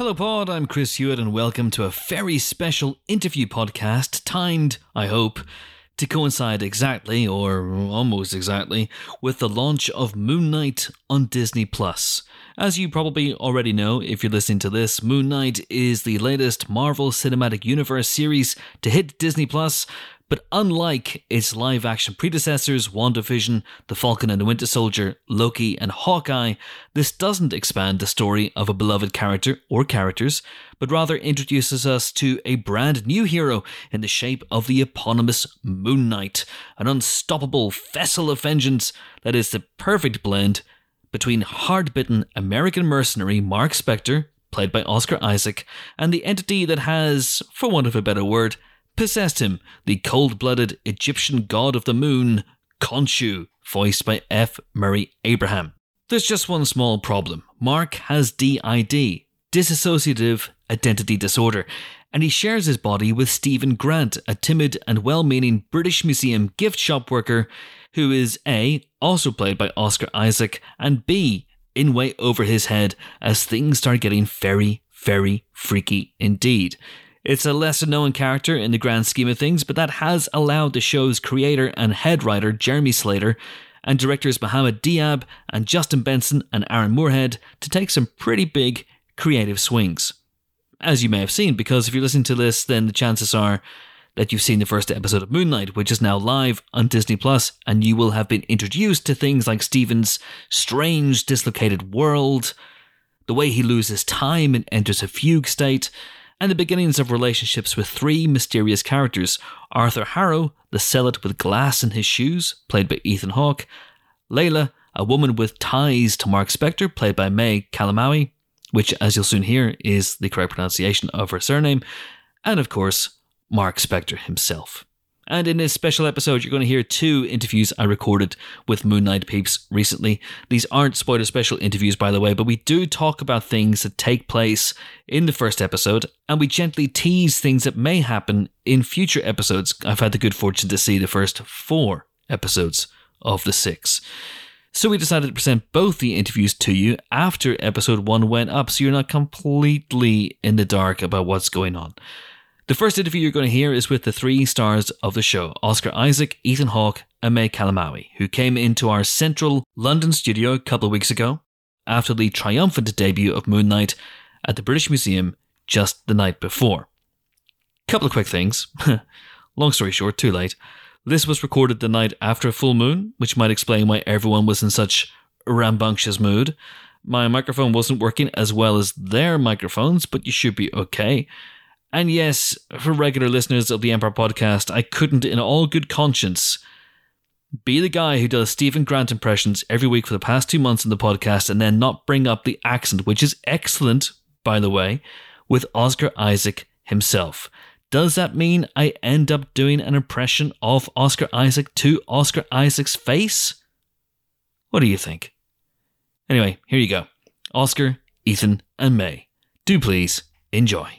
Hello Pod, I'm Chris Hewitt and welcome to a very special interview podcast timed, I hope, to coincide exactly, or almost exactly, with the launch of Moon Knight on Disney+. As you probably already know, if you're listening to this, Moon Knight is the latest Marvel Cinematic Universe series to hit Disney+, but unlike its live-action predecessors, WandaVision, The Falcon and the Winter Soldier, Loki, and Hawkeye, this doesn't expand the story of a beloved character or characters, but rather introduces us to a brand new hero in the shape of the eponymous Moon Knight, an unstoppable vessel of vengeance that is the perfect blend between hard-bitten American mercenary Mark Spector, played by Oscar Isaac, and the entity that has, for want of a better word, possessed him, the cold-blooded Egyptian god of the moon, Khonshu, voiced by F. Murray Abraham. There's just one small problem. Mark has DID, dissociative identity disorder, and he shares his body with Stephen Grant, a timid and well-meaning British Museum gift shop worker who is A, also played by Oscar Isaac, and B, in way over his head as things start getting very, very freaky indeed. It's a lesser-known character in the grand scheme of things, but that has allowed the show's creator and head writer Jeremy Slater and directors Mohamed Diab and Justin Benson and Aaron Moorhead to take some pretty big creative swings. As you may have seen, because if you're listening to this, then the chances are that you've seen the first episode of Moon Knight, which is now live on Disney+, and you will have been introduced to things like Stephen's strange, dislocated world, the way he loses time and enters a fugue state, and the beginnings of relationships with three mysterious characters: Arthur Harrow, the zealot with glass in his shoes, played by Ethan Hawke; Layla, a woman with ties to Mark Spector, played by May Calamawy, which, as you'll soon hear, is the correct pronunciation of her surname; and of course, Mark Spector himself. And in this special episode, you're going to hear two interviews I recorded with Moon Knight peeps recently. These aren't spoiler special interviews, by the way, but we do talk about things that take place in the first episode, and we gently tease things that may happen in future episodes. I've had the good fortune to see the first 4 episodes of the 6. So we decided to present both the interviews to you after episode 1 went up, so you're not completely in the dark about what's going on. The first interview you're going to hear is with the 3 stars of the show, Oscar Isaac, Ethan Hawke, and May Calamawy, who came into our central London studio a couple of weeks ago after the triumphant debut of Moon Knight at the British Museum just the night before. Couple of quick things. Long story short, too late. This was recorded the night after a full moon, which might explain why everyone was in such a rambunctious mood. My microphone wasn't working as well as their microphones, but you should be okay. And yes, for regular listeners of the Empire Podcast, I couldn't in all good conscience be the guy who does Stephen Grant impressions every week for the past 2 months in the podcast and then not bring up the accent, which is excellent, by the way, with Oscar Isaac himself. Does that mean I end up doing an impression of Oscar Isaac to Oscar Isaac's face? What do you think? Anyway, here you go. Oscar, Ethan, and May. Do please enjoy.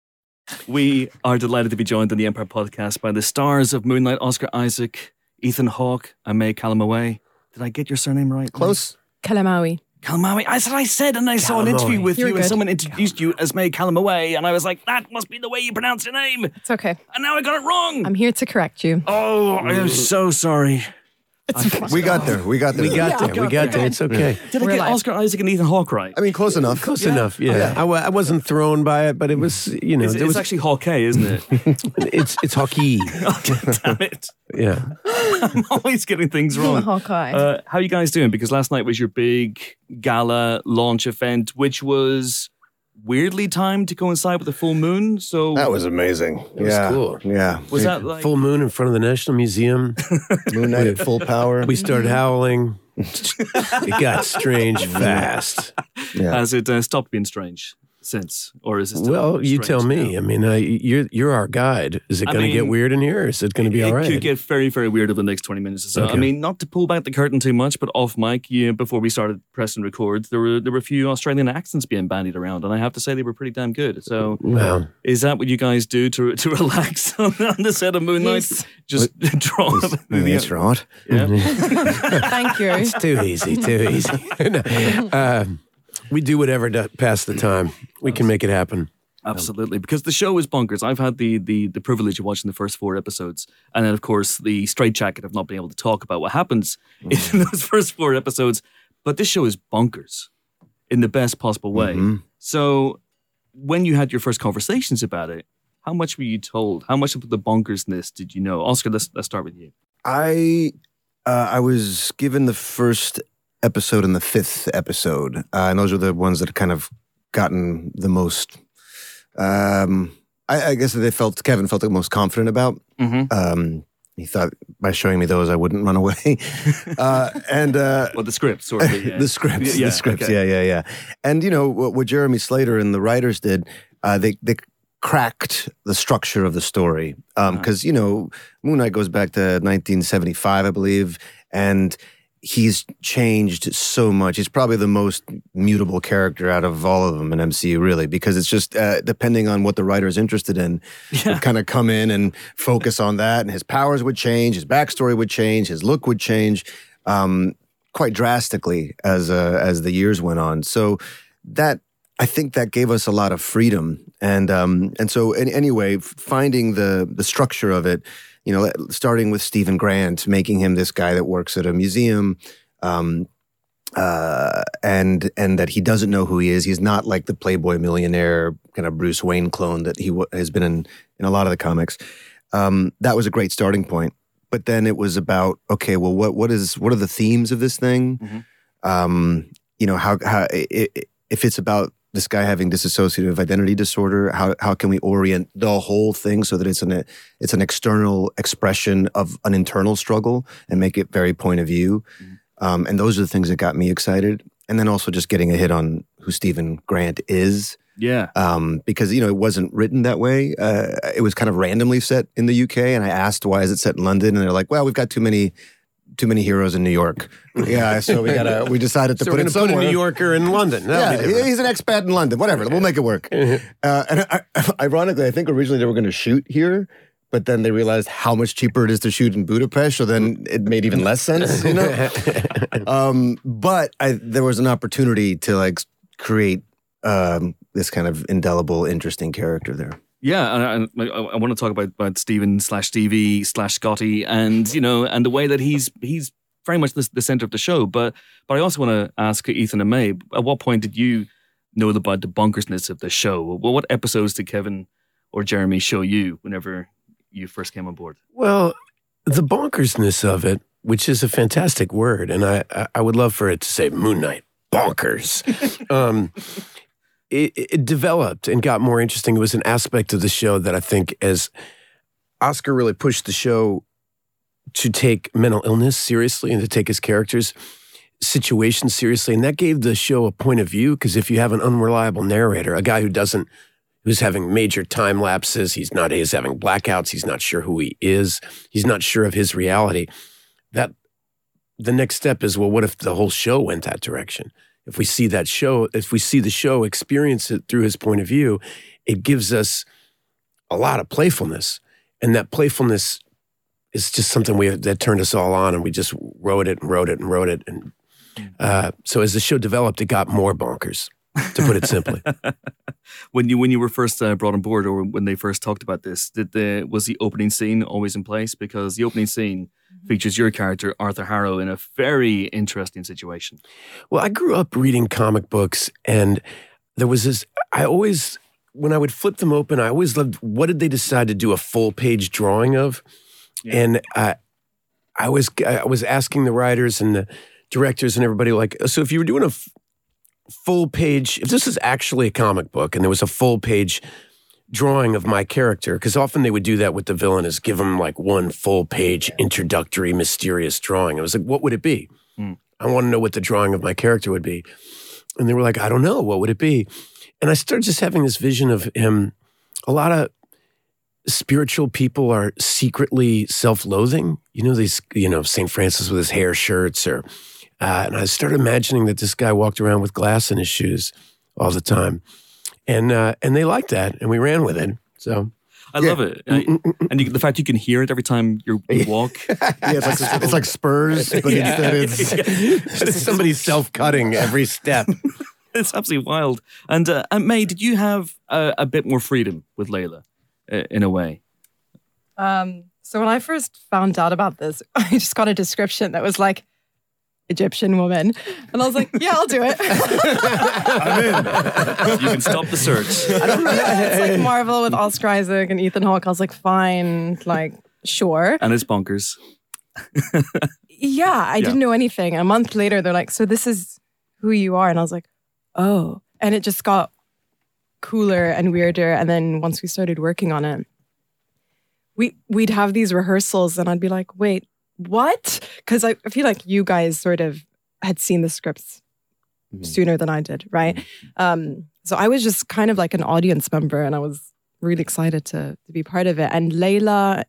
We are delighted to be joined on the Empire Podcast by the stars of Moon Knight, Oscar Isaac, Ethan Hawke, and May Calamawy. Did I get your surname right? Close. Calamawy. Calamawy. I said, and I saw an interview with you, and someone introduced you as May Calamawy, and I was like, that must be the way you pronounce your name. It's okay. And now I got it wrong. I'm here to correct you. Oh, I am so sorry. We got there. We got there. It's okay. Did I get Oscar Isaac and Ethan Hawke right? I mean, close enough. Close enough, yeah. I wasn't thrown by it, but it was, you know. It's actually Hawke, isn't it? It's hockey. Damn it. Yeah. I'm always getting things wrong. Hawkeye. How are you guys doing? Because last night was your big gala launch event, which was weirdly timed to coincide with the full moon. So that was amazing. It was cool. Yeah. Was that like full moon in front of the National Museum? Moon Knight at full power. We started howling. It got strange fast. Yeah. Has it stopped being strange since, or is it still well? You strange tell me. now? I mean, you're our guide. Is it going to get weird in here? Or is it going to be all right? It could get very, very weird over the next 20 minutes or so. Okay. I mean, not to pull back the curtain too much, but off mic, before we started press and record, there were a few Australian accents being bandied around, and I have to say they were pretty damn good. So, is that what you guys do to relax on the set of Moon Knight? Yes. Just draw. That's right. Yeah. Thank you. It's too easy. We do whatever to pass the time. We can make it happen. Absolutely, because the show is bonkers. I've had the privilege of watching the first 4 episodes, and then of course the straitjacket of not being able to talk about what happens in those first 4 episodes. But this show is bonkers in the best possible way. So when you had your first conversations about it, how much were you told? How much of the bonkersness did you know? Oscar, let's start with you. I was given the first episode and the 5th episode, and those are the ones that kind of gotten the most. I guess that Kevin felt the most confident about. He thought by showing me those I wouldn't run away. Well, the scripts, sort of. Yeah. the scripts. Okay. Yeah. And what Jeremy Slater and the writers did, they cracked the structure of the story. Because Moon Knight goes back to 1975, I believe, and he's changed so much. He's probably the most mutable character out of all of them in MCU, really, because it's just depending on what the writer's interested in, would kind of come in and focus on that, and his powers would change, his backstory would change, his look would change quite drastically as the years went on. So that, I think that gave us a lot of freedom, and so anyway, finding the structure of it. Starting with Stephen Grant, making him this guy that works at a museum, and that he doesn't know who he is. He's not like the Playboy millionaire kind of Bruce Wayne clone that he has been in a lot of the comics. That was a great starting point. But then it was about, okay, well, what are the themes of this thing? How if it's about this guy having dissociative identity disorder, how can we orient the whole thing so that it's an external expression of an internal struggle and make it very point of view? And those are the things that got me excited. And then also just getting a hit on who Stephen Grant is. Yeah. Because, it wasn't written that way. It was kind of randomly set in the UK, and I asked, why is it set in London? And they're like, well, we've got too many heroes in New York. Yeah, so we decided to put it somewhere. Put a New Yorker in London. He's an expat in London. Whatever, we'll make it work. Ironically, I think originally they were going to shoot here, but then they realized how much cheaper it is to shoot in Budapest, so then it made even less sense, But there was an opportunity to create this kind of indelible, interesting character there. Yeah, and I want to talk about Steven/Stevie/Scotty, and and the way that he's very much the center of the show. But I also want to ask Ethan and May, at what point did you know about the bonkersness of the show? Well, what episodes did Kevin or Jeremy show you whenever you first came on board? Well, the bonkersness of it, which is a fantastic word, and I would love for it to say Moon Knight bonkers. It developed and got more interesting. It was an aspect of the show that I think, as Oscar really pushed the show to take mental illness seriously and to take his characters' situation seriously. And that gave the show a point of view, because if you have an unreliable narrator, a guy who's having major time lapses, he's having blackouts, he's not sure who he is, he's not sure of his reality, that the next step is, well, what if the whole show went that direction? If we see the show experience it through his point of view, it gives us a lot of playfulness. And that playfulness is just something that turned us all on, and we just wrote it. And so as the show developed, it got more bonkers, to put it simply. When you were first brought on board, or when they first talked about this, was the opening scene always in place? Because the opening scene features your character, Arthur Harrow, in a very interesting situation. Well, I grew up reading comic books, and there was this, when I would flip them open, I always loved, what did they decide to do a full page drawing of? Yeah. And I was asking the writers and the directors and everybody, so if you were doing a full page, if this is actually a comic book and there was a full page drawing of my character, because often they would do that with the villain, is give them one full page introductory mysterious drawing. I was like, what would it be? I want to know what the drawing of my character would be. And they were like, I don't know, what would it be? And I started just having this vision of him. A lot of spiritual people are secretly self-loathing. St. Francis with his hair shirts, and I started imagining that this guy walked around with glass in his shoes all the time. And they liked that, and we ran with it. So I love it, and the fact you can hear it every time you walk. It's like Spurs, but instead it's somebody self-cutting every step. It's absolutely wild. And May, did you have a bit more freedom with Layla in a way? So when I first found out about this, I just got a description that was like, Egyptian woman. And I was like, yeah, I'll do it. I'm in. You can stop the search. It's like Marvel with Oscar Isaac and Ethan Hawke. I was like, fine, like, sure. And it's bonkers. Yeah, I didn't know anything. A month later, they're like, so this is who you are. And I was like, oh. And it just got cooler and weirder. And then once we started working on it, we'd have these rehearsals and I'd be like, wait, what? Because I feel like you guys sort of had seen the scripts sooner than I did, right? So I was just kind of like an audience member and I was really excited to be part of it. And Layla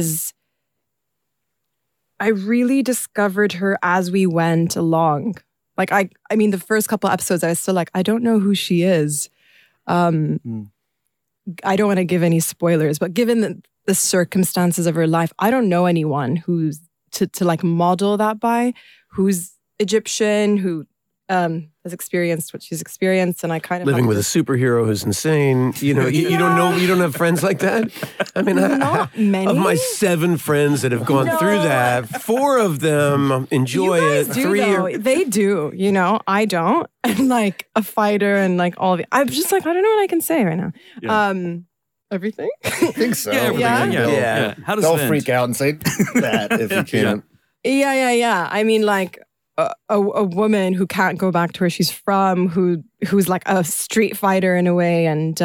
I really discovered her as we went along. Like, I mean, the first couple episodes, I was still like, I don't know who she is. I don't want to give any spoilers, but given the circumstances of her life, I don't know anyone who's to like model that by, who's Egyptian, who has experienced what she's experienced, and I kind of living with a superhero who's insane. You know, you don't know, you don't have friends like that. I mean, not many of my 7 friends that have gone through that. 4 of them enjoy you guys it. Do, 3 though. They do. You know, I don't. And like a fighter, and like all of it. I'm just like, I don't know what I can say right now. Yeah. Everything. I think so. Yeah, everything. Yeah. How does They'll it end? freak out and say that if you can't. Yeah. I mean, like a woman who can't go back to where she's from, who's like a street fighter in a way, and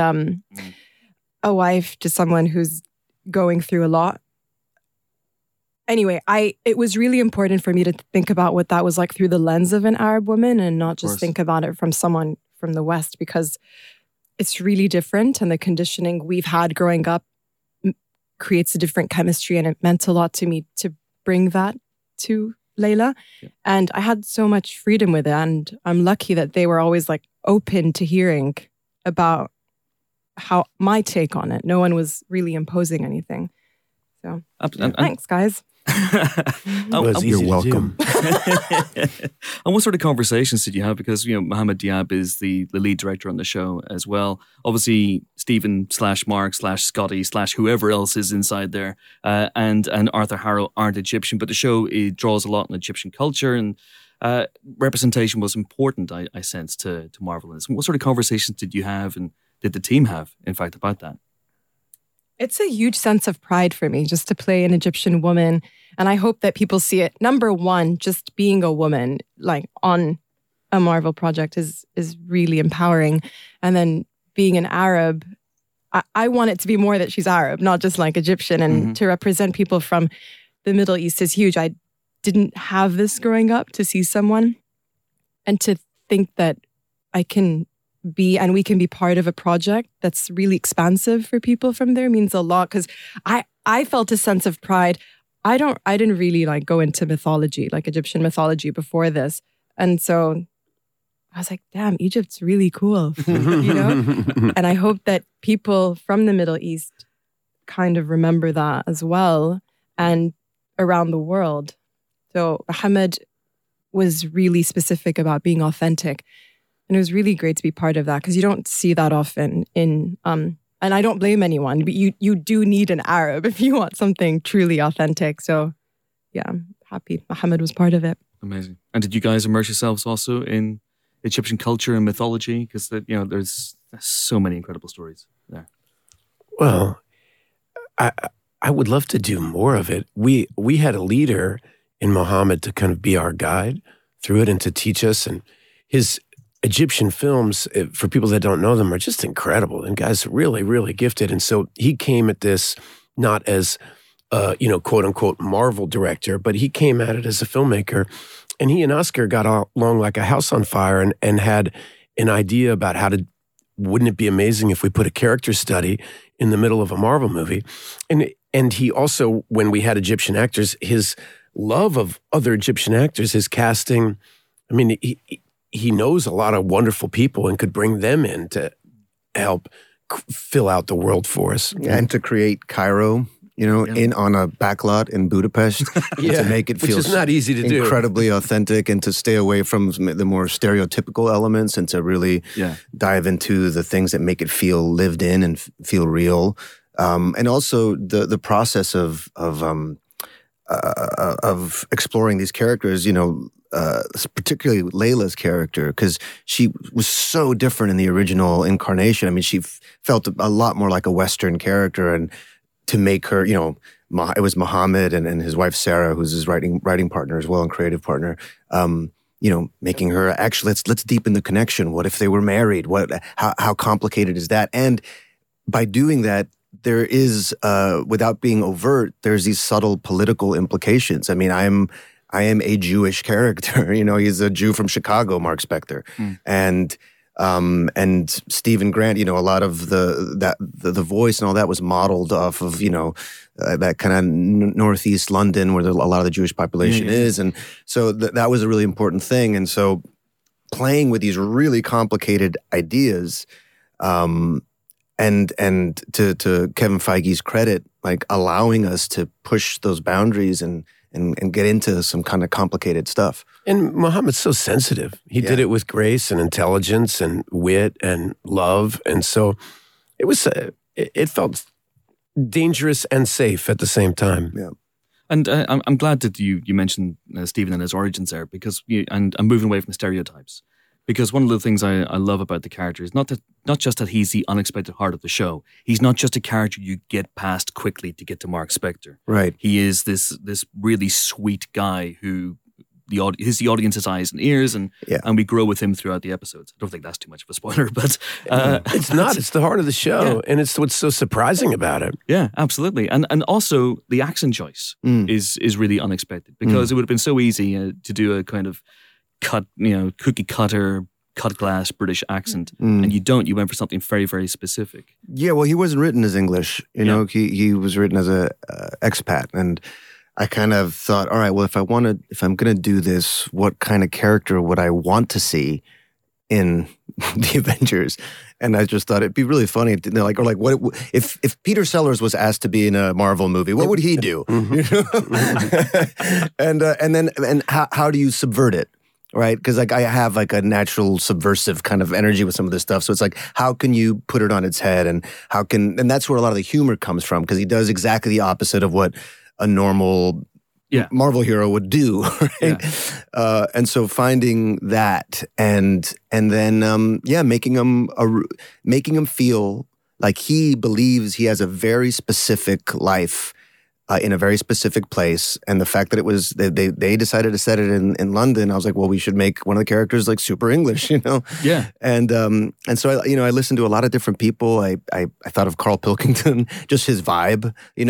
a wife to someone who's going through a lot. Anyway, it was really important for me to think about what that was like through the lens of an Arab woman and not just think about it from someone from the West, because it's really different, and the conditioning we've had growing up creates a different chemistry, and it meant a lot to me to bring that to Layla. Yeah. And I had so much freedom with it, and I'm lucky that they were always like open to hearing about how my take on it. No one was really imposing anything. So thanks, guys. You're welcome. And what sort of conversations did you have? Because, you know, Mohamed Diab is the lead director on the show as well. Obviously, Stephen / Mark / Scotty / whoever else is inside there, and Arthur Harrow aren't Egyptian, but the show draws a lot on Egyptian culture, and representation was important, I sense, to Marvel. What sort of conversations did you have, and did the team have, in fact, about that? It's a huge sense of pride for me just to play an Egyptian woman. And I hope that people see it. Number one, just being a woman like on a Marvel project is really empowering. And then being an Arab, I want it to be more that she's Arab, not just like Egyptian. And to represent people from the Middle East is huge. I didn't have this growing up, to see someone and to think that I can be, and we can be part of a project that's really expansive for people from there means a lot, because I felt a sense of pride. I didn't really like go into mythology, like Egyptian mythology, before this, and so I was like, damn, Egypt's really cool, you know. And I hope that people from the Middle East kind of remember that as well, and around the world. So Mohamed was really specific about being authentic. And it was really great to be part of that, because you don't see that often in, and I don't blame anyone, but you do need an Arab if you want something truly authentic. So yeah, I'm happy Mohamed was part of it. Amazing. And did you guys immerse yourselves also in Egyptian culture and mythology? Because there's so many incredible stories there. Well, I would love to do more of it. We had a leader in Mohamed to kind of be our guide through it and to teach us, and his Egyptian films, for people that don't know them, are just incredible. And guys, really, really gifted. And so he came at this not as, quote unquote, Marvel director, but he came at it as a filmmaker. And he and Oscar got along like a house on fire, and had an idea about wouldn't it be amazing if we put a character study in the middle of a Marvel movie? And he also, when we had Egyptian actors, his love of other Egyptian actors, his casting, I mean, he knows a lot of wonderful people and could bring them in to help fill out the world for us. Yeah, and to create Cairo in on a backlot in Budapest to make it feel which is not easy to do. Incredibly authentic, and to stay away from the more stereotypical elements, and to really dive into the things that make it feel lived in and feel real. And also the process of exploring these characters, particularly Layla's character, because she was so different in the original incarnation. I mean, she felt a lot more like a Western character, and to make her, it was Muhammad and his wife Sarah, who's his writing partner as well and creative partner. Making her actually let's deepen the connection. What if they were married? How complicated is that? And by doing that, there is, without being overt, there's these subtle political implications. I mean, I am a Jewish character. He's a Jew from Chicago, Mark Spector, and Stephen Grant. A lot of the voice and all that was modeled off of that kind of northeast London where a lot of the Jewish population is, and so that was a really important thing. And so, playing with these really complicated ideas. And to Kevin Feige's credit, like allowing us to push those boundaries and get into some kind of complicated stuff. And Muhammad's so sensitive. He did it with grace and intelligence and wit and love. And so it felt dangerous and safe at the same time. Yeah. And I'm glad that you mentioned Stephen and his origins there, because and I'm moving away from stereotypes. Because one of the things I love about the character is not just that he's the unexpected heart of the show. He's not just a character you get past quickly to get to Mark Spector. Right. He is this really sweet the audience's eyes and ears, and we grow with him throughout the episodes. I don't think that's too much of a spoiler, but it's not. It's the heart of the show, and it's what's so surprising about it. Yeah, absolutely. And also the accent choice is really unexpected, because it would have been so easy to do a kind of cookie cutter, cut glass British accent, and you went for something very, very specific. Yeah, well, he wasn't written as English. He was written as a expat, and I kind of thought, all right, well, if I'm going to do this, what kind of character would I want to see in the Avengers? And I just thought it'd be really funny, what if Peter Sellers was asked to be in a Marvel movie, what would he do? And how do you subvert it? Right? Because I have a natural subversive kind of energy with some of this stuff. So it's like, how can you put it on its head? And and that's where a lot of the humor comes from, because he does exactly the opposite of what a normal Marvel hero would do. Right? Yeah. And so finding that and then making him feel like he believes he has a very specific life in a very specific place, and the fact that it was they decided to set it in London, I was like, well, we should make one of the characters like super English, Yeah. And so I listened to a lot of different people. I thought of Carl Pilkington, just his vibe,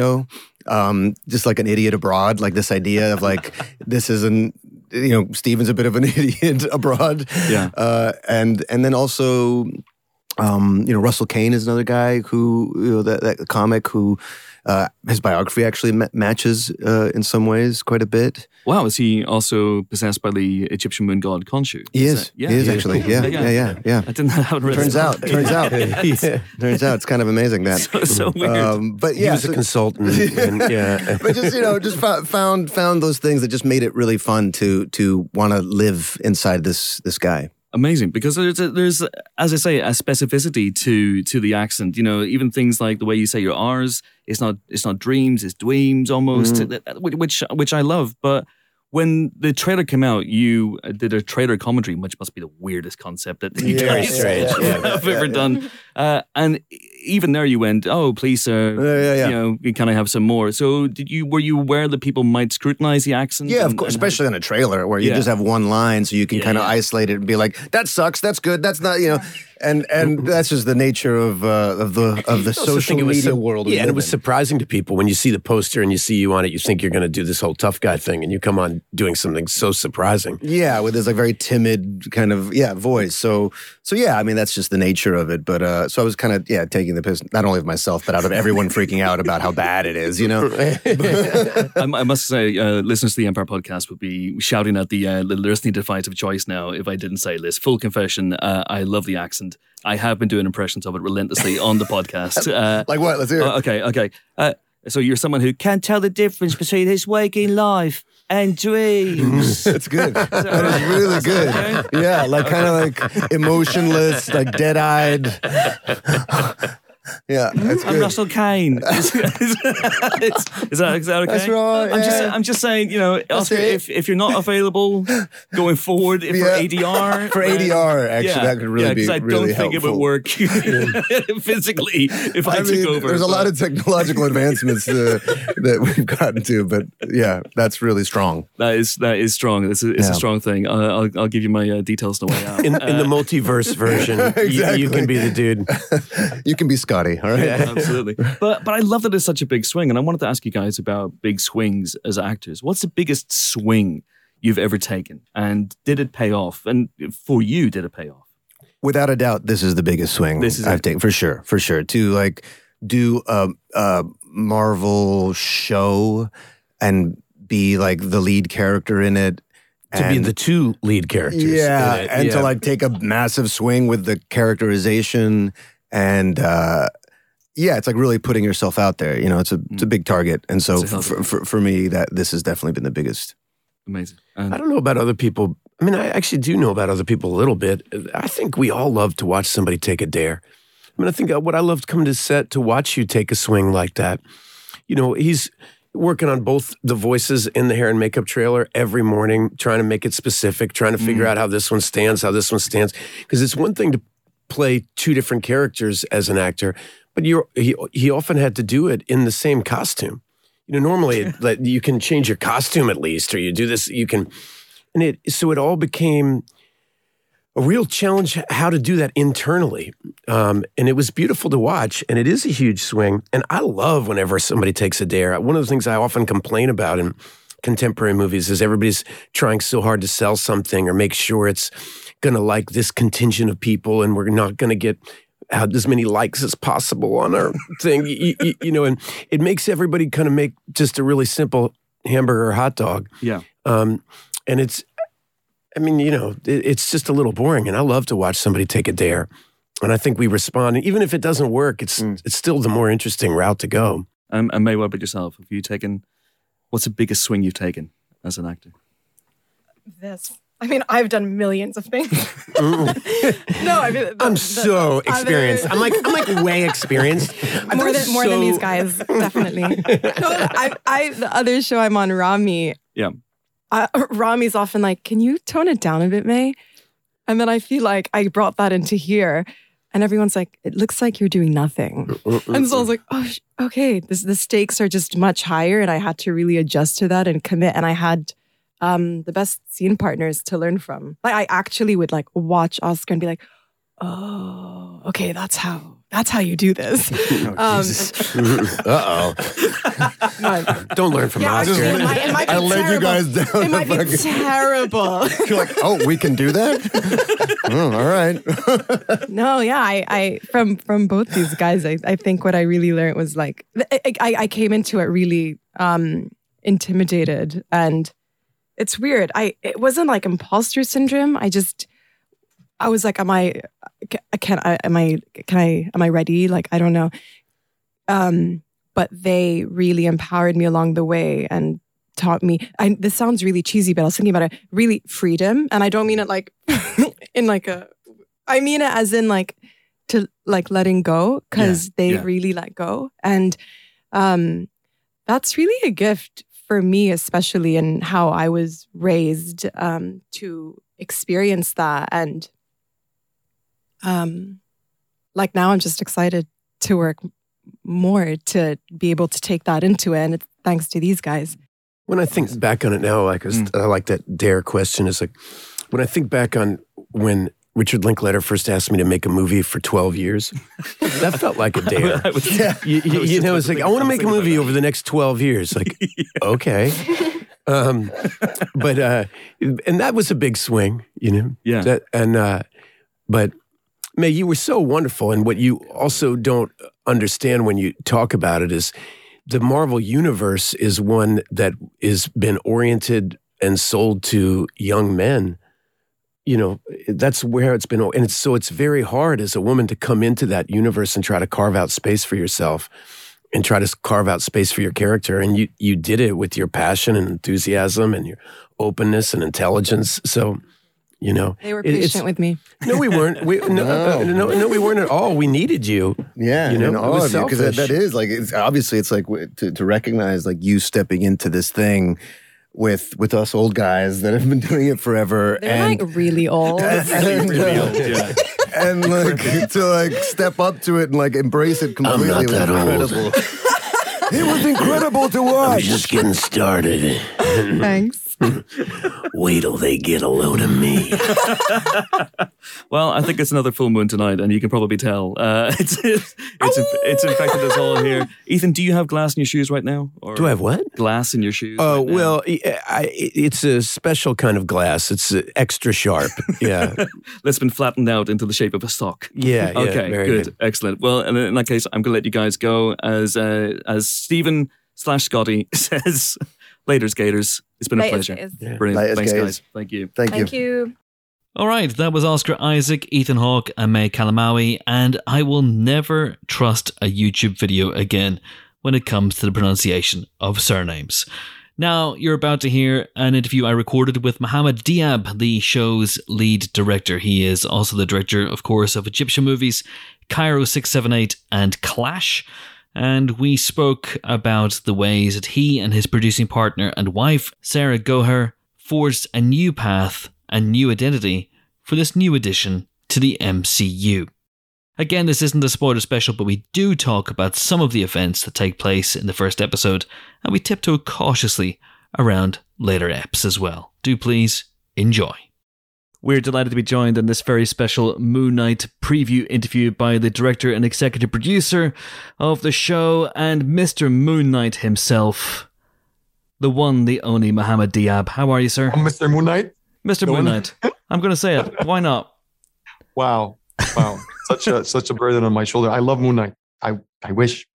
just like an idiot abroad, like this idea of like this isn't. Stephen's a bit of an idiot abroad. Yeah. And then also, Russell Kane is another guy who, that comic who. His biography actually matches in some ways quite a bit. Wow, is he also possessed by the Egyptian moon god Khonshu? He is. He is actually. Yeah. I didn't have it. Turns out. Turns out it's kind of amazing that. So weird. But he was a consultant. But just found those things that just made it really fun to want to live inside this guy. Amazing, because there's, as I say, a specificity to the accent. Even things like the way you say your R's. It's not dreams, it's dweems almost, which I love. But when the trailer came out, you did a trailer commentary, which must be the weirdest concept that you guys have ever done. And even there, you went, "Oh, please, sir, can I have some more?" So, were you aware that people might scrutinize the accent? Yeah, of course, especially on a trailer where you just have one line, so you can kind of isolate it and be like, "That sucks. That's good. That's not," And that's just the nature of the social media world. Yeah, and it was surprising to people when you see the poster and you see you on it. You think you're going to do this whole tough guy thing, and you come on doing something so surprising. Yeah, with this very timid kind of voice. So yeah, I mean that's just the nature of it. But so I was kind of taking the piss not only of myself but out of everyone freaking out about how bad it is. I must say, listeners to the Empire Podcast would be shouting at the listening device of choice now if I didn't say this. Full confession, I love the accent. I have been doing impressions of it relentlessly on the podcast. Like what? Let's hear it. Okay. So you're someone who can't tell the difference between his waking life and dreams. That's good. That is really good. Yeah, like kind of like emotionless, like dead-eyed. Yeah, that's good. I'm Russell Kane. Is that okay? That's right. I'm just saying, you know, Oscar, if you're not available going forward for ADR, for ADR, actually, that could really be I really don't think it would work physically if I took over. There's a lot of technological advancements that we've gotten to, but yeah, that's really strong. That is strong. It's a strong thing. I'll give you my details on the way out. In the multiverse version, Exactly. you can be the dude. You can be Scotty, all right? Yeah, absolutely. But I love that it's such a big swing, and I wanted to ask you guys about big swings as actors. What's the biggest swing you've ever taken, and did it pay off? And for you, did it pay off? Without a doubt, this is the biggest swing I've taken, for sure. To like do a Marvel show and be like the lead character in it. To be the two lead characters. Yeah, in it. and to like take a massive swing with the characterization and it's like really putting yourself out there. You know, it's a big target. And so for me, that this has definitely been the biggest. Amazing. I don't know about other people. I mean, I actually do know about other people a little bit. I think we all love to watch somebody take a dare. I mean, I think what I loved coming to set to watch you take a swing like that. You know, he's working on both the voices in the hair and makeup trailer every morning, trying to make it specific, trying to figure out how this one stands. Because it's one thing to play two different characters as an actor, but he often had to do it in the same costume. You know, normally you can change your costume at least, or you do this, so it all became a real challenge how to do that internally. And it was beautiful to watch, and it is a huge swing. And I love whenever somebody takes a dare. One of the things I often complain about in contemporary movies is everybody's trying so hard to sell something or make sure it's going to like this contingent of people, and we're not going to get as many likes as possible on our thing, you know, and it makes everybody kind of make just a really simple hamburger or hot dog. Yeah. And it's just a little boring, and I love to watch somebody take a dare. And I think we respond, and even if it doesn't work, it's still the more interesting route to go. And May, what about yourself? What's the biggest swing you've taken as an actor? I mean, I've done millions of things. No, I mean, I'm so experienced. I'm like way experienced. More than these guys, definitely. No, the other show I'm on, Rami. Yeah. Rami's often like, "Can you tone it down a bit, May?" And then I feel like I brought that into here, and everyone's like, "It looks like you're doing nothing." And so I was like, "Oh, okay." The stakes are just much higher, and I had to really adjust to that and commit. And I had the best scene partners to learn from. Like, I actually would like watch Oscar and be like, "Oh, okay, that's how you do this." Don't learn from Oscar. It might be I led you guys down. It might be terrible. You're like, oh, we can do that? All right. No, yeah, I from both these guys, I think what I really learned was like, I came into it really intimidated, and it's weird. It wasn't like imposter syndrome. I was like, am I ready? Like, I don't know. But they really empowered me along the way and taught me, this sounds really cheesy, but I was thinking about it, really freedom. And I don't mean it like in like I mean it as in like to like letting go, because they really let go. And that's really a gift for me, especially in how I was raised, to experience that. And like now I'm just excited to work more to be able to take that into it. And it's thanks to these guys. When I think back on it now, like I like that dare question, is like when I think back on when Richard Linklater first asked me to make a movie for 12 years, that felt like a dare. You know, it's like, I want to make a movie over the next 12 years. Like, okay. But that was a big swing, you know? Yeah. But May, you were so wonderful. And what you also don't understand when you talk about it is the Marvel Universe is one that has been oriented and sold to young men. You know, that's where it's been. And it's very hard as a woman to come into that universe and try to carve out space for yourself. and try to carve out space for your character. And you did it with your passion and enthusiasm and your openness and intelligence. So, you know, They were patient with me. No, we weren't. No, we weren't at all. We needed you. Yeah, you know, and it all was of you, because selfish. that is like, obviously it's like to recognize like you stepping into this thing with us old guys that have been doing it forever. They're and like really old. Yeah. and like to like step up to it and like embrace it completely. not was that old. incredible. It was incredible to watch. Just getting started. Thanks. Wait till they get a load of me. Well, I think it's another full moon tonight, and you can probably tell. It's infected us all here. Ethan, do you have glass in your shoes right now? Or Do I have what? glass in your shoes? Oh, right now? well, it's a special kind of glass. It's extra sharp. Yeah. That's been flattened out into the shape of a sock. Yeah. Okay, very good. Excellent. Well, and in that case, I'm going to let you guys go. As Stephen/Scotty says, later, skaters. It's been a Laters, pleasure. gators. Brilliant. Laters, Thanks, gators. guys. Thank you. Thank you. Thank you. All right, that was Oscar Isaac, Ethan Hawke, and May Kalamaui, and I will never trust a YouTube video again when it comes to the pronunciation of surnames. Now, you're about to hear an interview I recorded with Mohamed Diab, the show's lead director. He is also the director, of course, of Egyptian movies Cairo 678 and Clash. And we spoke about the ways that he and his producing partner and wife, Sarah Goher, forged a new path and new identity for this new addition to the MCU. Again, this isn't a spoiler special, but we do talk about some of the events that take place in the first episode, and we tiptoe cautiously around later eps as well. Do please enjoy. We're delighted to be joined in this very special Moon Knight preview interview by the director and executive producer of the show and Mr. Moon Knight himself, the one, the only Mohamed Diab. How are you, sir? I'm Mr. Moon Knight. Mr. Moon Knight. I'm going to say it. Why not? Wow. Such a burden on my shoulder. I love Moon Knight. I wish.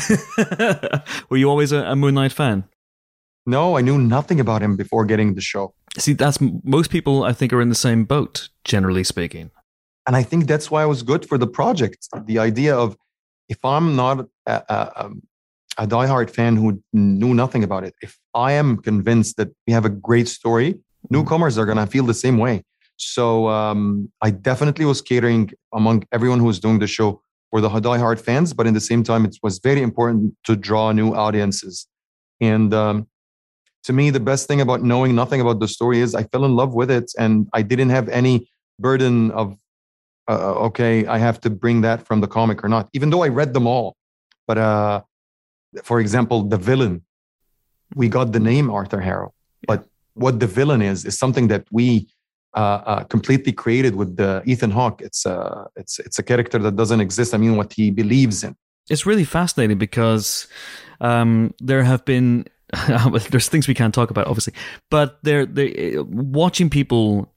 Were you always a Moon Knight fan? No, I knew nothing about him before getting the show. See, that's most people, I think, are in the same boat, generally speaking. And I think that's why it was good for the project. The idea of, if I'm not a diehard fan who knew nothing about it, if I am convinced that we have a great story, newcomers are going to feel the same way. So I definitely was catering among everyone who was doing the show for the diehard fans, but in the same time, it was very important to draw new audiences. And to me, the best thing about knowing nothing about the story is I fell in love with it, and I didn't have any burden of, okay, I have to bring that from the comic or not, even though I read them all. But for example, the villain, we got the name Arthur Harrow, but what the villain is something that we completely created with Ethan Hawke. It's a character that doesn't exist. I mean, what he believes in. It's really fascinating because there have been there's things we can't talk about, obviously, but watching people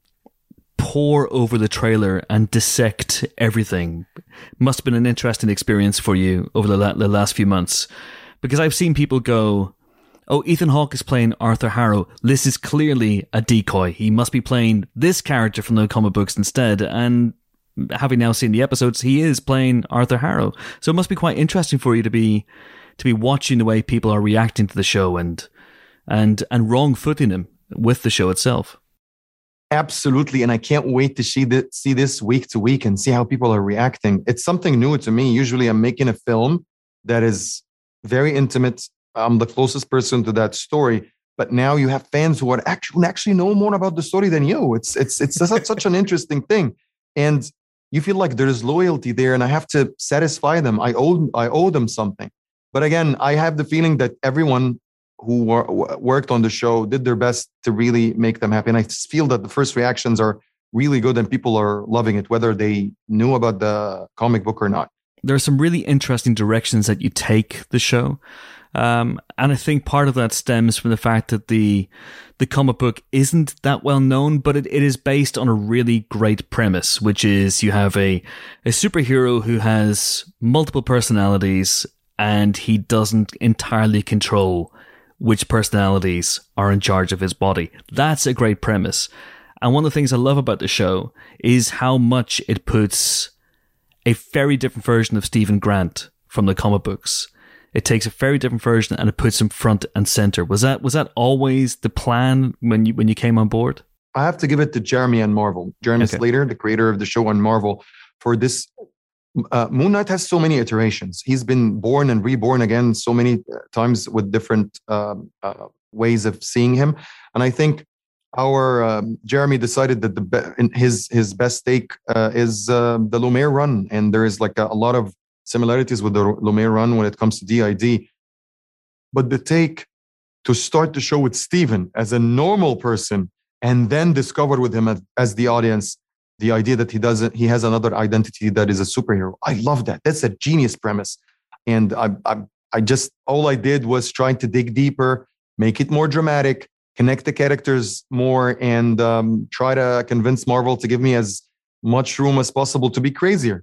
pore over the trailer and dissect everything must have been an interesting experience for you over the last few months, because I've seen people go, oh, Ethan Hawke is playing Arthur Harrow. This is clearly a decoy. He must be playing this character from the comic books instead. And having now seen the episodes, he is playing Arthur Harrow. So it must be quite interesting for you to be watching the way people are reacting to the show and wrong-footing him with the show itself. Absolutely. And I can't wait to see this week to week and see how people are reacting. It's something new to me. Usually I'm making a film that is very intimate. I'm the closest person to that story. But now you have fans who actually know more about the story than you. It's such an interesting thing. And you feel like there is loyalty there, and I have to satisfy them. I owe them something. But again, I have the feeling that everyone who worked on the show did their best to really make them happy. And I feel that the first reactions are really good and people are loving it, whether they knew about the comic book or not. There are some really interesting directions that you take the show. And I think part of that stems from the fact that the comic book isn't that well known, but it is based on a really great premise, which is you have a superhero who has multiple personalities, and he doesn't entirely control which personalities are in charge of his body. That's a great premise. And one of the things I love about the show is how much it puts a very different version of Stephen Grant from the comic books it takes a very different version and it puts him front and center. Was that always the plan when you came on board? I have to give it to Jeremy and Marvel. Jeremy Slater, the creator of the show, and Marvel for this. Moon Knight has so many iterations. He's been born and reborn again so many times with different ways of seeing him. And I think our Jeremy decided that his best take is the Lumiere run, and there is like a lot of similarities with the Lumiere run when it comes to DID. But the take to start the show with Steven as a normal person, and then discover with him as the audience the idea that he has another identity that is a superhero. I love that. That's a genius premise. And I just, all I did was trying to dig deeper, make it more dramatic, connect the characters more, and try to convince Marvel to give me as much room as possible to be crazier.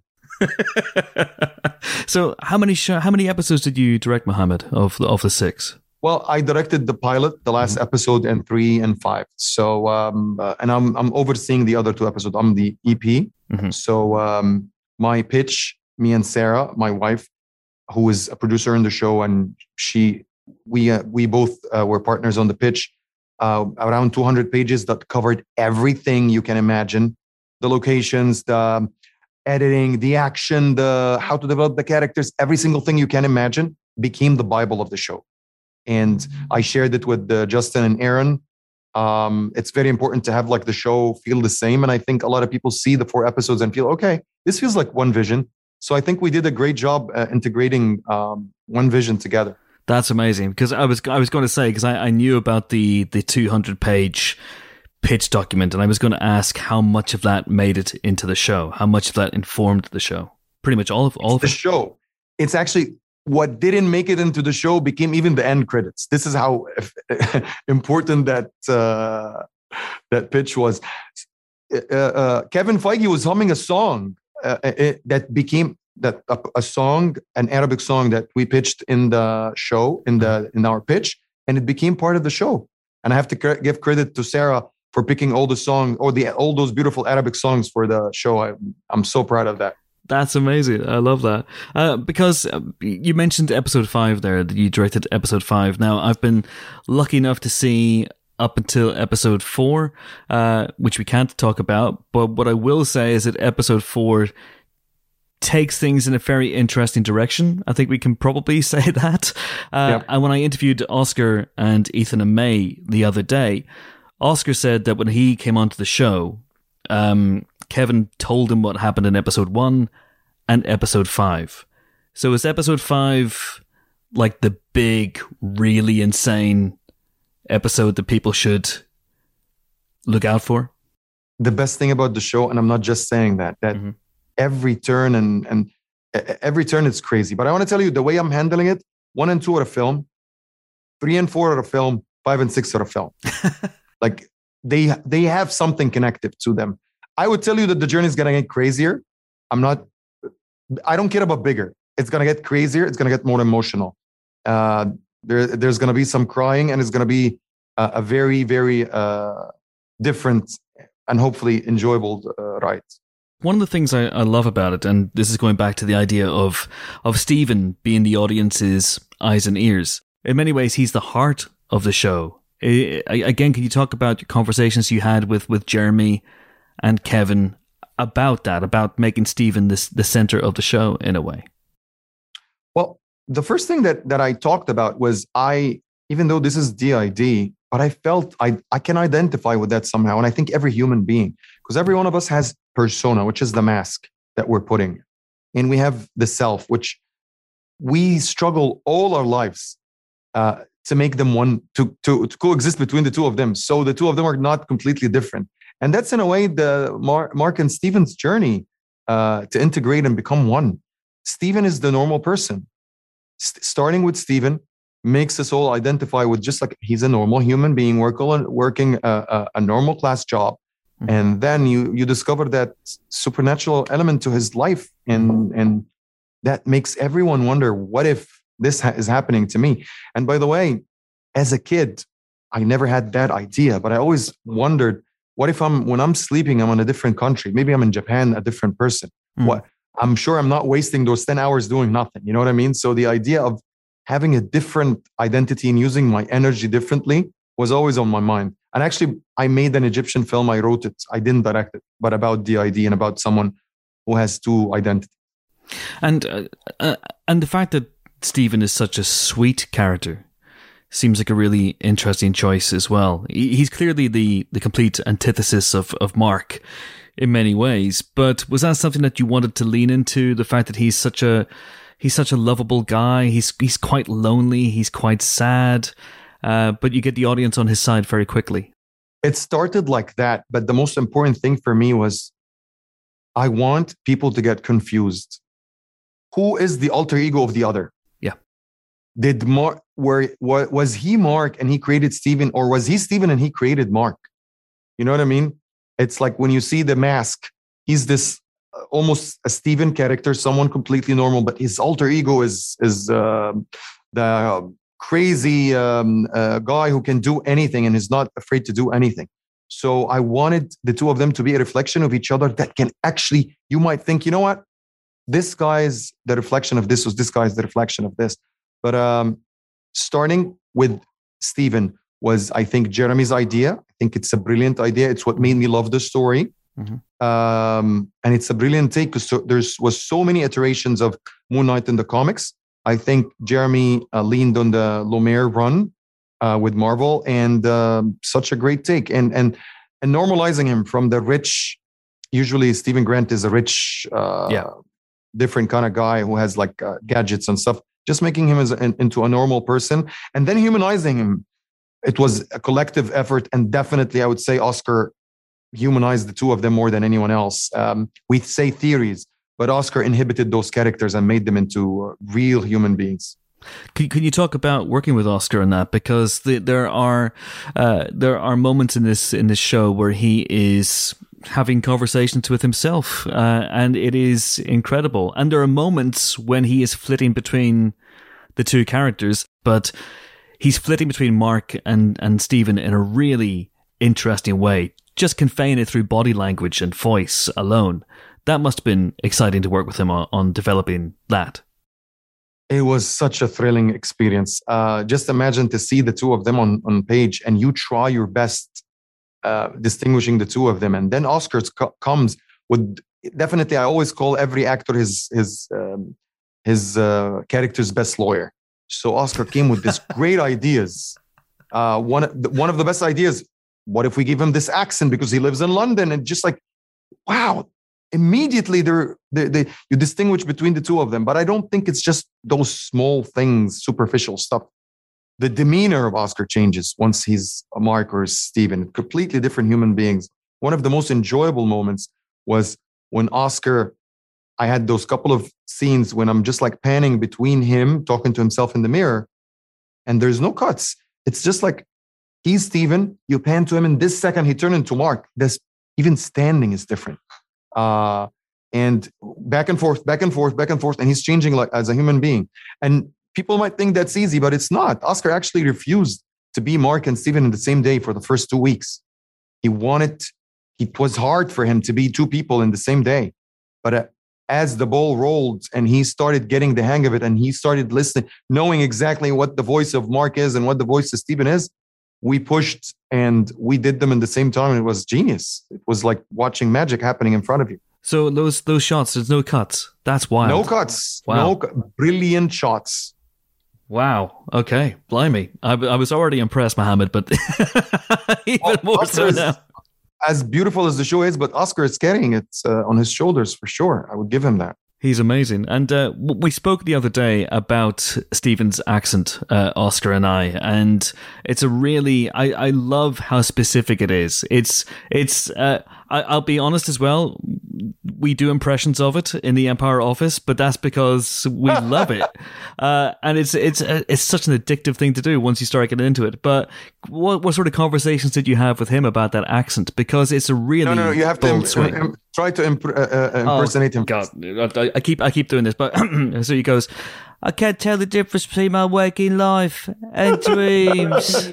So how many episodes did you direct, Mohammed, of the 6? Well, I directed the pilot, the last episode, and 3 and 5. So, and I'm overseeing the other 2 episodes. I'm the EP. Mm-hmm. So, my pitch, me and Sarah, my wife, who is a producer in the show, and we both were partners on the pitch. Around 200 pages that covered everything you can imagine: the locations, the editing, the action, the how to develop the characters. Every single thing you can imagine became the Bible of the show. And I shared it with Justin and Aaron. It's very important to have like the show feel the same. And I think a lot of people see the 4 episodes and feel, okay, this feels like one vision. So I think we did a great job integrating one vision together. That's amazing, because I was going to say, because I knew about the 200-page pitch document, and I was going to ask how much of that made it into the show, how much of that informed the show. Pretty much all of the show. It's actually what didn't make it into the show became even the end credits. This is how important that pitch was. Kevin Feige was humming a song that became a song, an Arabic song that we pitched in the show, in our pitch, and it became part of the show. And I have to give credit to Sarah for picking all the songs, or all those beautiful Arabic songs for the show. I'm so proud of that. That's amazing. I love that. Because you mentioned episode 5 there, that you directed episode 5. Now, I've been lucky enough to see up until episode 4, which we can't talk about. But what I will say is that episode 4 takes things in a very interesting direction. I think we can probably say that. Yep. And when I interviewed Oscar and Ethan and May the other day, Oscar said that when he came onto the show, Kevin told him what happened in episode 1 and episode 5. So is episode 5 like the big, really insane episode that people should look out for? The best thing about the show, and I'm not just saying that every turn and every turn it's crazy. But I want to tell you the way I'm handling it: 1 and 2 are a film, 3 and 4 are a film, 5 and 6 are a film. Like they have something connected to them. I would tell you that the journey is going to get crazier. I don't care about bigger. It's going to get crazier. It's going to get more emotional. There's going to be some crying, and it's going to be a very, very different and hopefully enjoyable ride. One of the things I love about it, and this is going back to the idea of Steven being the audience's eyes and ears. In many ways, he's the heart of the show. Again, can you talk about your conversations you had with Jeremy and Kevin about that, about making Steven the center of the show in a way? Well, the first thing that I talked about was even though this is DID, but I felt I can identify with that somehow. And I think every human being, because every one of us has persona, which is the mask that we're putting. And we have the self, which we struggle all our lives to make them one, to coexist between the two of them. So the two of them are not completely different. And that's in a way the Mark and Steven's journey to integrate and become one. Steven is the normal person. Starting with Steven makes us all identify with just like he's a normal human being working a normal class job. Mm-hmm. And then you discover that supernatural element to his life. And that makes everyone wonder, what if this is happening to me? And by the way, as a kid, I never had that idea, but I always wondered, what if when I'm sleeping, I'm in a different country? Maybe I'm in Japan, a different person. What? I'm sure I'm not wasting those 10 hours doing nothing. You know what I mean? So the idea of having a different identity and using my energy differently was always on my mind. And actually, I made an Egyptian film. I wrote it. I didn't direct it, but about DID and about someone who has two identities. And the fact that Stephen is such a sweet character seems like a really interesting choice as well. He's clearly the complete antithesis of Mark in many ways. But was that something that you wanted to lean into? The fact that he's such a lovable guy. He's quite lonely. He's quite sad. But you get the audience on his side very quickly. It started like that. But the most important thing for me was I want people to get confused. Who is the alter ego of the other? Yeah. Did Mark, was he Mark and he created Stephen, or was he Stephen and he created Mark? You know what I mean? It's like when you see The Mask, he's this almost a Stephen character, someone completely normal, but his alter ego is the crazy guy who can do anything and is not afraid to do anything. So I wanted the two of them to be a reflection of each other that can actually, you might think, you know what? This guy is the reflection of this, this guy is the reflection of this. But starting with Stephen was, I think, Jeremy's idea. I think it's a brilliant idea. It's what made me love the story. Mm-hmm. And it's a brilliant take because there was so many iterations of Moon Knight in the comics. I think Jeremy leaned on the Lemire run with Marvel, and such a great take. And normalizing him from the rich, usually Stephen Grant is a rich, different kind of guy who has like gadgets and stuff, just making him into a normal person and then humanizing him. It was a collective effort, and definitely I would say Oscar humanized the two of them more than anyone else. We say theories, but Oscar inhibited those characters and made them into real human beings. Can you talk about working with Oscar on that? Because there are moments in this show where he is having conversations with himself, and it is incredible. And there are moments when he is flitting between the two characters, but he's flitting between Mark and Stephen in a really interesting way, just conveying it through body language and voice alone. That must have been exciting to work with him on developing that. It was such a thrilling experience. Just imagine to see the two of them on page, and you try your best distinguishing the two of them. And then Oscar comes with, definitely I always call every actor his character's best lawyer. So Oscar came with these great ideas. One of the best ideas, what if we give him this accent because he lives in London? And just like, wow. Immediately you distinguish between the two of them. But I don't think it's just those small things, superficial stuff. The demeanor of Oscar changes once he's a Mark or Stephen. Completely different human beings. One of the most enjoyable moments was when Oscar, I had those couple of scenes when I'm just like panning between him talking to himself in the mirror, and there's no cuts. It's just like he's Stephen, you pan to him, and this second he turned into Mark. This even standing is different. And back and forth, and he's changing like as a human being. And people might think that's easy, but it's not. Oscar actually refused to be Mark and Stephen in the same day for the first 2 weeks. It was hard for him to be two people in the same day. But as the ball rolled and he started getting the hang of it, and he started listening, knowing exactly what the voice of Mark is and what the voice of Stephen is, we pushed and we did them in the same time. And it was genius. It was like watching magic happening in front of you. So those shots, there's no cuts. That's wild. No cuts. Wow. Brilliant shots. Wow. Okay. Blimey. I was already impressed, Mohammed, but even more so now. As beautiful as the show is, but Oscar is carrying it on his shoulders for sure. I would give him that. He's amazing. And we spoke the other day about Stephen's accent, Oscar and I, and it's a really, I love how specific it is. I'll be honest as well, we do impressions of it in the Empire office, but that's because we love it. And it's such an addictive thing to do once you start getting into it. But what sort of conversations did you have with him about that accent? Because it's a really no, you have to try to impersonate him. God, I keep doing this, but so he goes, I can't tell the difference between my waking life and dreams.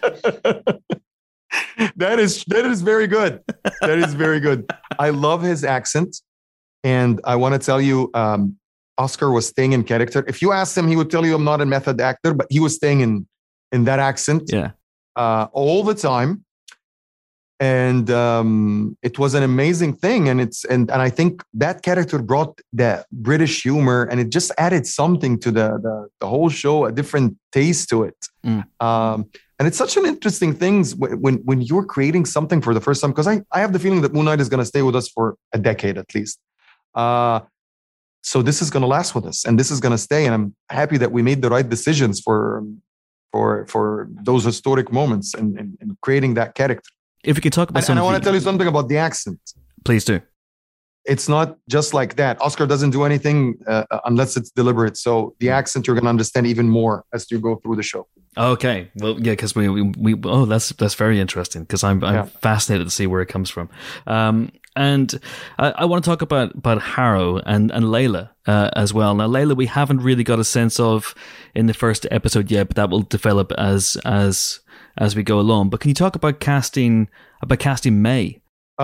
That is very good. That is very good. I love his accent. And I want to tell you, Oscar was staying in character. If you asked him, he would tell you, I'm not a method actor, but he was staying in that accent all the time. And it was an amazing thing. And I think that character brought the British humor, and it just added something to the whole show, a different taste to it. And it's such an interesting thing when you're creating something for the first time, because I have the feeling that Moon Knight is going to stay with us for a decade at least. So this is going to last with us, and this is going to stay. And I'm happy that we made the right decisions for those historic moments and creating that character. If you could talk about and I want to tell you something about the accent. Please do. It's not just like that. Oscar doesn't do anything unless it's deliberate. So the accent you're going to understand even more as you go through the show. Okay, well, yeah, because we that's very interesting, because I'm fascinated to see where it comes from. And I want to talk about Harrow and Layla as well. Now, Layla, we haven't really got a sense of in the first episode yet, but that will develop as we go along. But can you talk about casting May?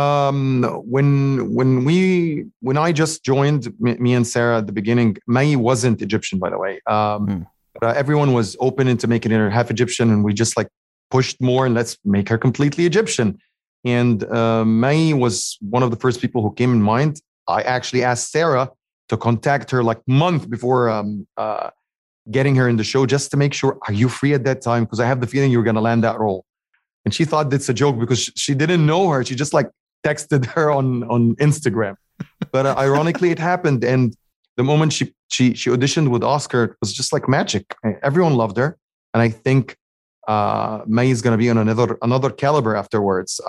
When I just joined, me and Sarah at the beginning, May wasn't Egyptian, by the way. Everyone was open into making her half Egyptian, and we just like pushed more and let's make her completely Egyptian. And May was one of the first people who came in mind. I actually asked Sarah to contact her like a month before getting her in the show, just to make sure, are you free at that time? Because I have the feeling you were going to land that role. And she thought it's a joke because she didn't know her. She just like texted her on Instagram. But ironically, it happened. And the moment she auditioned with Oscar, it was just like magic. Everyone loved her. And I think May is going to be on another caliber afterwards.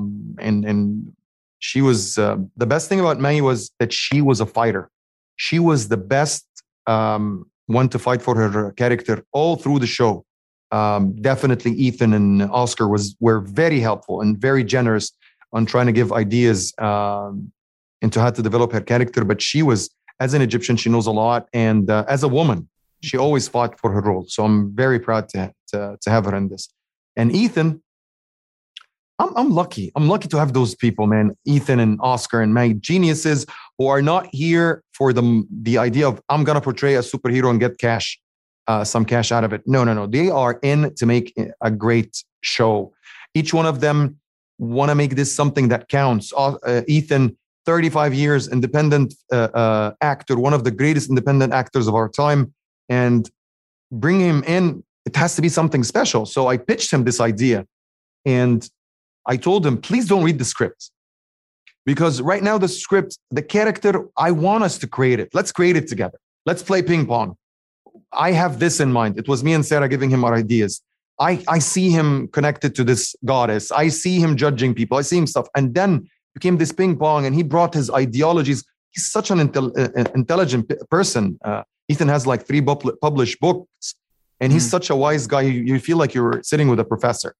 And she was, the best thing about May was that she was a fighter. She was the best one to fight for her character all through the show. Definitely Ethan and Oscar were very helpful and very generous on trying to give ideas into how to develop her character. But she was, as an Egyptian, she knows a lot. And as a woman, she always fought for her role. So I'm very proud to have her in this. And Ethan, I'm lucky. I'm lucky to have those people, man. Ethan and Oscar and May, geniuses who are not here for the idea of, I'm going to portray a superhero and get cash. Some cash out of it. No. They are in to make a great show. Each one of them want to make this something that counts. Ethan, 35 years, independent actor, one of the greatest independent actors of our time. And bring him in, it has to be something special. So I pitched him this idea. And I told him, please don't read the script. Because right now the script, the character, I want us to create it. Let's create it together. Let's play ping pong. I have this in mind. It was me and Sarah giving him our ideas. I see him connected to this goddess. I see him judging people. I see him stuff. And then became this ping pong, and he brought his ideologies. He's such an intelligent person. Ethan has like 3 published books, and he's such a wise guy. You feel like you're sitting with a professor.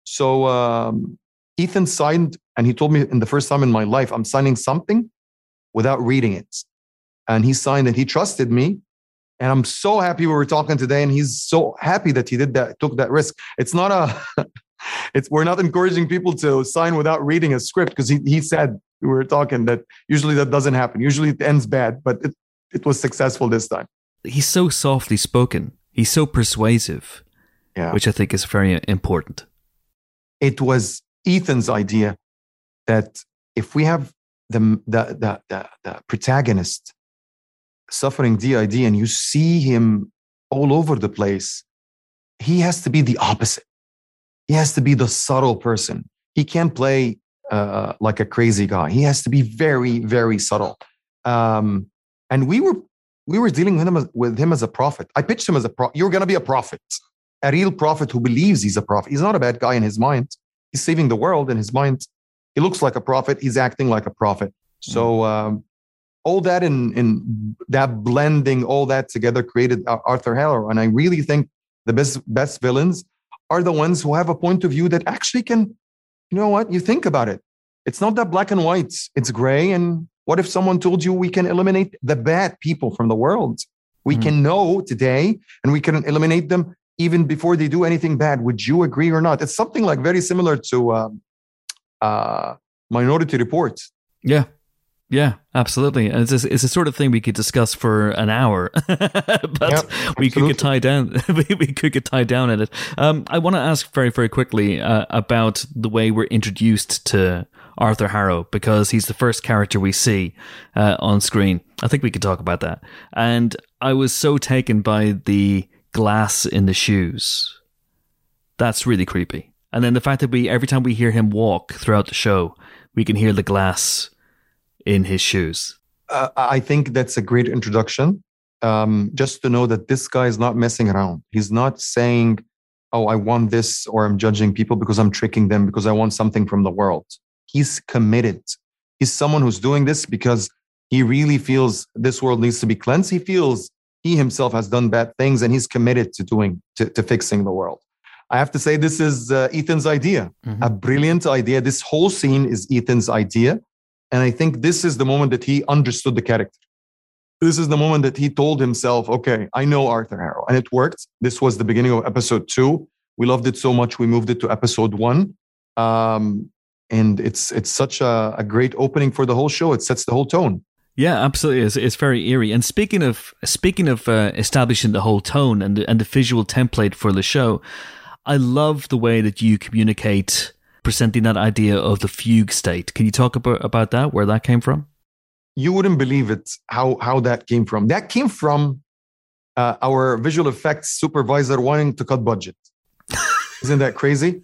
So Ethan signed, and he told me in the first time in my life, I'm signing something without reading it. And he signed and he trusted me. And I'm so happy we were talking today, and he's so happy that he did that, took that risk. It's not we're not encouraging people to sign without reading a script, because he said, we were talking, that usually that doesn't happen. Usually it ends bad, but it was successful this time. He's so softly spoken. He's so persuasive, which I think is very important. It was Ethan's idea that if we have the protagonist suffering DID and you see him all over the place, he has to be the opposite. He has to be the subtle person. He can't play like a crazy guy. He has to be very, very subtle. And we were dealing with him as a prophet. I pitched him as you're going to be a prophet, a real prophet who believes he's a prophet. He's not a bad guy in his mind. He's saving the world in his mind. He looks like a prophet. He's acting like a prophet. So all that in that blending, all that together created Arthur Harrow. And I really think the best villains are the ones who have a point of view that actually can, you know what, you think about it. It's not that black and white. It's gray. And what if someone told you we can eliminate the bad people from the world? We can know today, and we can eliminate them even before they do anything bad. Would you agree or not? It's something like very similar to Minority Report. Yeah. Yeah, absolutely. And it's a sort of thing we could discuss for an hour, but we could get tied down. We could get tied down in it. I want to ask very, very quickly about the way we're introduced to Arthur Harrow, because he's the first character we see on screen. I think we could talk about that. And I was so taken by the glass in the shoes. That's really creepy. And then the fact that every time we hear him walk throughout the show, we can hear the glass in his shoes. I think that's a great introduction. Just to know that this guy is not messing around. He's not saying, oh, I want this, or I'm judging people because I'm tricking them because I want something from the world. He's committed. He's someone who's doing this because he really feels this world needs to be cleansed. He feels he himself has done bad things, and he's committed to fixing the world. I have to say, this is Ethan's idea, a brilliant idea. This whole scene is Ethan's idea. And I think this is the moment that he understood the character. This is the moment that he told himself, okay, I know Arthur Harrow. And it worked. This was the beginning of episode 2. We loved it so much, we moved it to episode 1. And it's such a great opening for the whole show. It sets the whole tone. Yeah, absolutely. It's very eerie. And speaking of establishing the whole tone and the visual template for the show, I love the way that you communicate presenting that idea of the fugue state. Can you talk about that, where that came from? You wouldn't believe it, how that came from. That came from our visual effects supervisor wanting to cut budget. Isn't that crazy?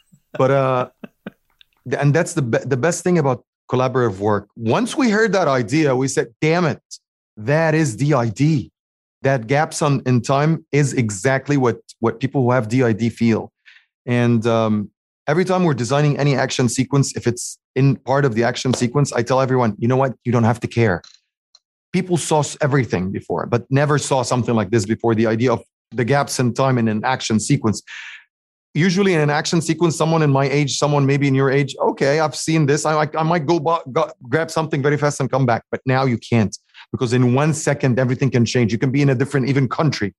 But and that's the best thing about collaborative work. Once we heard that idea, we said, damn it, that is DID. That gaps in time is exactly what people who have DID feel. And every time we're designing any action sequence, if it's in part of the action sequence, I tell everyone, you know what? You don't have to care. People saw everything before, but never saw something like this before. The idea of the gaps in time in an action sequence. Usually in an action sequence, someone in my age, someone maybe in your age, okay, I've seen this. I might go grab something very fast and come back. But now you can't, because in 1 second, everything can change. You can be in a different even country.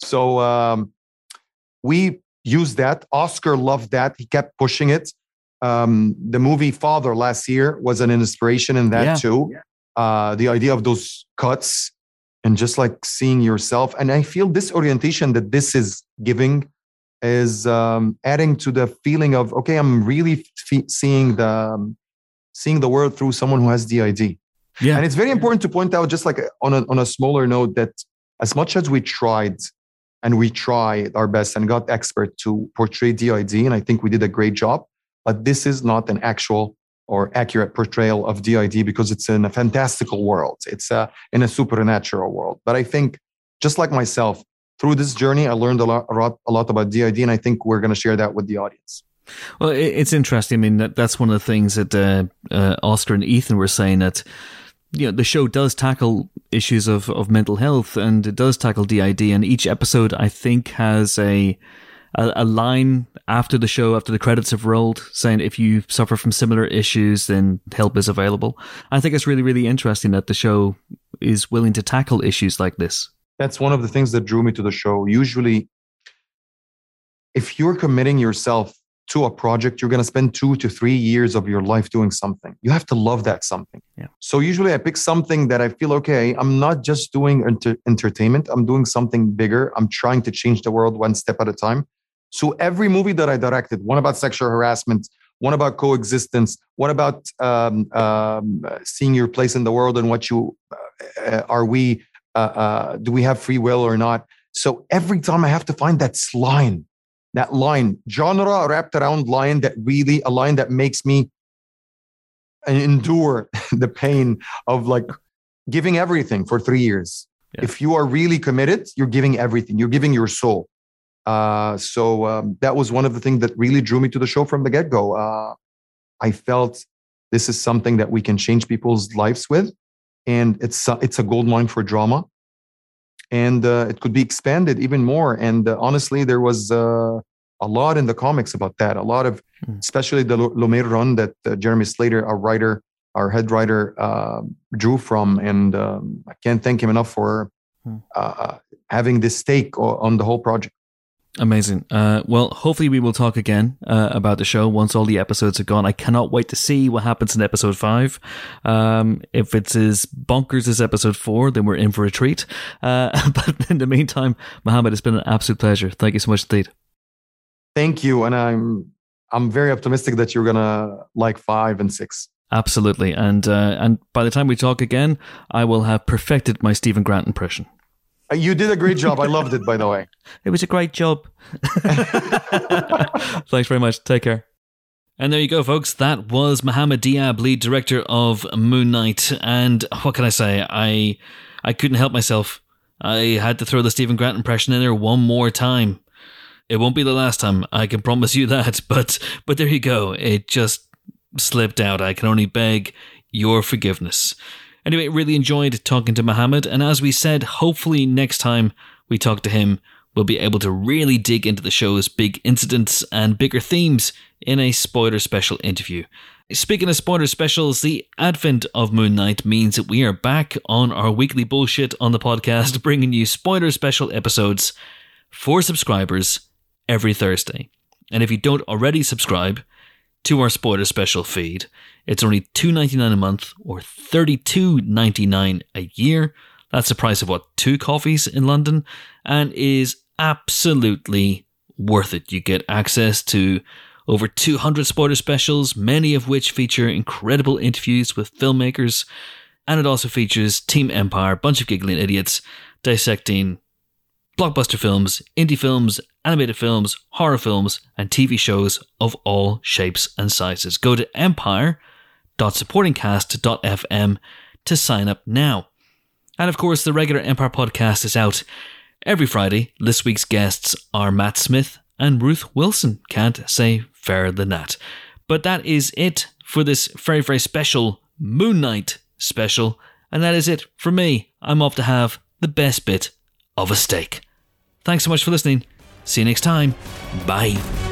So we used that. Oscar loved that. He kept pushing it. The movie Father last year was an inspiration in that too. The idea of those cuts and just like seeing yourself. And I feel this orientation that this is giving is adding to the feeling of, okay, I'm really seeing the world through someone who has DID. Yeah. And it's very important to point out, just like on a smaller note, that as much as we tried and we tried our best and got expert to portray DID, and I think we did a great job, but this is not an actual or accurate portrayal of DID, because it's in a fantastical world. It's in a supernatural world. But I think, just like myself, through this journey, I learned a lot about DID, and I think we're going to share that with the audience. Well, it's interesting. I mean, that's one of the things that Oscar and Ethan were saying, that the show does tackle issues of mental health, and it does tackle DID, and each episode, I think, has a line after the show, after the credits have rolled, saying if you suffer from similar issues, then help is available. I think it's really, really interesting that the show is willing to tackle issues like this. That's one of the things that drew me to the show. Usually, if you're committing yourself to a project, you're going to spend 2 to 3 years of your life doing something. You have to love that something. Yeah. So usually I pick something that I feel, okay, I'm not just doing entertainment. I'm doing something bigger. I'm trying to change the world one step at a time. So every movie that I directed, one about sexual harassment, one about coexistence, one about seeing your place in the world and what you do we have free will or not? So every time I have to find that line, genre wrapped around line, a line that makes me endure the pain of like giving everything for 3 years. Yeah. If you are really committed, you're giving everything. You're giving your soul. So that was one of the things that really drew me to the show from the get-go. I felt this is something that we can change people's lives with. And it's a gold mine for drama, and it could be expanded even more. And honestly, there was a lot in the comics about that. A lot of, especially the Lumiere run that Jeremy Slater, our head writer, drew from. And I can't thank him enough for having this take on the whole project. Amazing. Well, hopefully we will talk again about the show once all the episodes are gone. I cannot wait to see what happens in episode 5. If it's as bonkers as episode 4, then we're in for a treat. But in the meantime, Mohammed, it's been an absolute pleasure. Thank you so much indeed. Thank you. And I'm very optimistic that you're going to like 5 and 6. Absolutely. And by the time we talk again, I will have perfected my Stephen Grant impression. You did a great job. I loved it, by the way. It was a great job. Thanks very much. Take care. And there you go, folks. That was Mohammed Diab, lead director of Moon Knight. And what can I say? I couldn't help myself. I had to throw the Stephen Grant impression in there one more time. It won't be the last time, I can promise you that. But there you go. It just slipped out. I can only beg your forgiveness. Anyway, really enjoyed talking to Mohammed, and as we said, hopefully next time we talk to him, we'll be able to really dig into the show's big incidents and bigger themes in a spoiler special interview. Speaking of spoiler specials, the advent of Moon Knight means that we are back on our weekly bullshit on the podcast, bringing you spoiler special episodes for subscribers every Thursday. And if you don't already subscribe to our spoiler special feed, it's only $2.99 a month or $32.99 a year. That's the price of, 2 coffees in London, and is absolutely worth it. You get access to over 200 spoiler specials, many of which feature incredible interviews with filmmakers, and it also features Team Empire, a bunch of giggling idiots, dissecting blockbuster films, indie films, animated films, horror films, and TV shows of all shapes and sizes. Go to empire.supportingcast.fm to sign up now. And of course, the regular Empire podcast is out every Friday. This week's guests are Matt Smith and Ruth Wilson. Can't say fairer than that. But that is it for this very, very special Moon Knight special. And that is it from me. I'm off to have the best bit of a steak. Thanks so much for listening. See you next time. Bye.